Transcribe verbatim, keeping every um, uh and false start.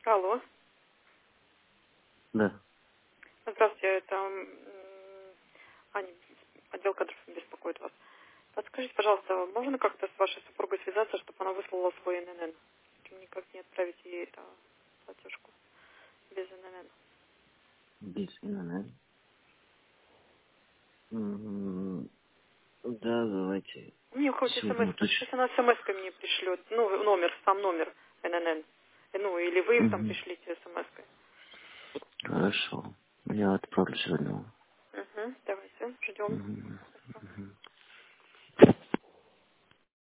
Алло. Да. Здравствуйте, это м, Аня, отдел кадров беспокоит вас. Подскажите, пожалуйста, можно как-то с вашей супругой связаться, чтобы она выслала свой эн эн эн? Никак не отправить ей это, платежку без эн эн эн. Без ИНН. М, Да, давайте Мне хоть смс, сегодня уточним. пусть она смс-кой мне пришлет, ну, номер, сам номер эн эн эн. Ну, или вы их там Угу. пришлите смс-кой. Хорошо. Я отправлю сегодня. Угу, давайте, ждем.